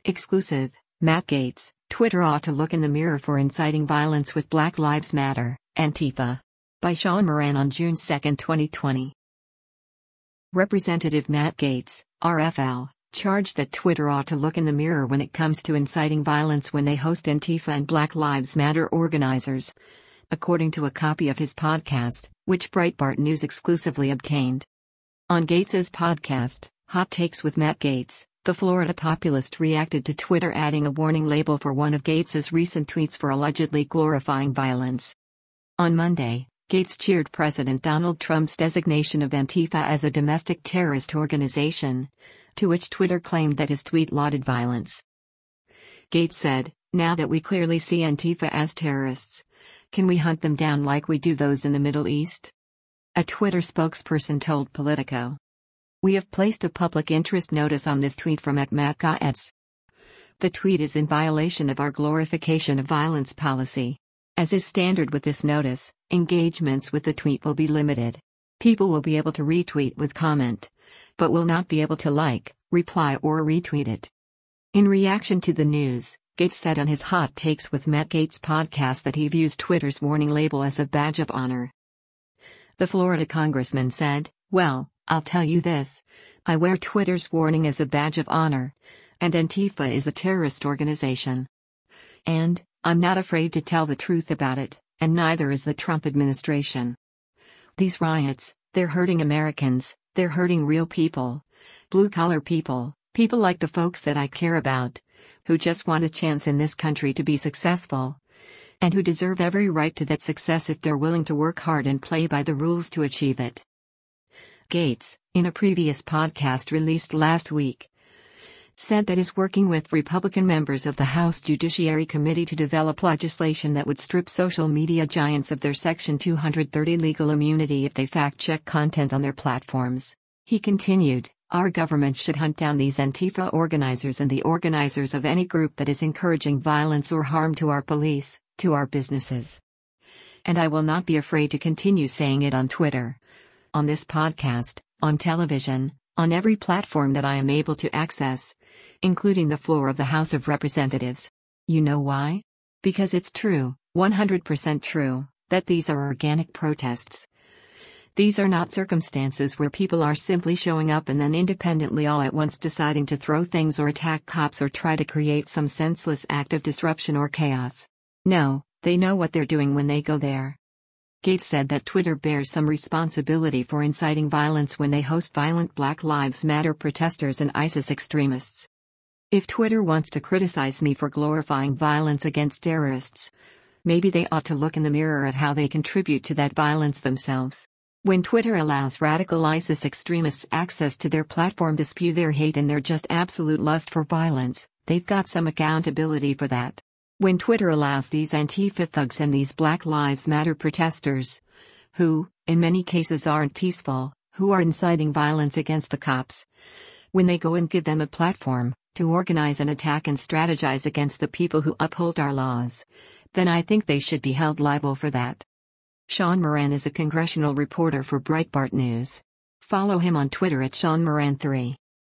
Exclusive, Matt Gaetz, Twitter ought to look in the mirror for inciting violence with Black Lives Matter, Antifa. By Sean Moran on June 2, 2020. Representative Matt Gaetz, RFL, charged that Twitter ought to look in the mirror when it comes to inciting violence when they host Antifa and Black Lives Matter organizers. According to a copy of his podcast, which Breitbart News exclusively obtained. On Gaetz's podcast, Hot Takes with Matt Gaetz, the Florida populist reacted to Twitter adding a warning label for one of Gaetz's recent tweets for allegedly glorifying violence. On Monday, Gaetz cheered President Donald Trump's designation of Antifa as a domestic terrorist organization, to which Twitter claimed that his tweet lauded violence. Gaetz said, "Now that we clearly see Antifa as terrorists, can we hunt them down like we do those in the Middle East?" A Twitter spokesperson told Politico. "We have placed a public interest notice on this tweet from @Matt Gaetz. The tweet is in violation of our glorification of violence policy. As is standard with this notice, engagements with the tweet will be limited. People will be able to retweet with comment, but will not be able to like, reply or retweet it." In reaction to the news, Gaetz said on his Hot Takes with Matt Gaetz podcast that he views Twitter's warning label as a badge of honor. The Florida congressman said, "Well, I'll tell you this. I wear Twitter's warning as a badge of honor. And Antifa is a terrorist organization. And I'm not afraid to tell the truth about it, and neither is the Trump administration. These riots, they're hurting Americans, they're hurting real people. Blue-collar people, people like the folks that I care about, who just want a chance in this country to be successful. And who deserve every right to that success if they're willing to work hard and play by the rules to achieve it." Gaetz, in a previous podcast released last week, said that is working with Republican members of the House Judiciary Committee to develop legislation that would strip social media giants of their Section 230 legal immunity if they fact-check content on their platforms. He continued, "Our government should hunt down these Antifa organizers and the organizers of any group that is encouraging violence or harm to our police, to our businesses. And I will not be afraid to continue saying it on Twitter, on this podcast, on television, on every platform that I am able to access, including the floor of the House of Representatives. You know why? Because it's true, 100% true, that these are organic protests. These are not circumstances where people are simply showing up and then independently all at once deciding to throw things or attack cops or try to create some senseless act of disruption or chaos. No, they know what they're doing when they go there." Gaetz said that Twitter bears some responsibility for inciting violence when they host violent Black Lives Matter protesters and ISIS extremists. "If Twitter wants to criticize me for glorifying violence against terrorists, maybe they ought to look in the mirror at how they contribute to that violence themselves. When Twitter allows radical ISIS extremists access to their platform to spew their hate and their just absolute lust for violence, they've got some accountability for that. When Twitter allows these Antifa thugs and these Black Lives Matter protesters, who, in many cases aren't peaceful, who are inciting violence against the cops, when they go and give them a platform to organize and attack and strategize against the people who uphold our laws, then I think they should be held liable for that." Sean Moran is a congressional reporter for Breitbart News. Follow him on Twitter @SeanMoran3.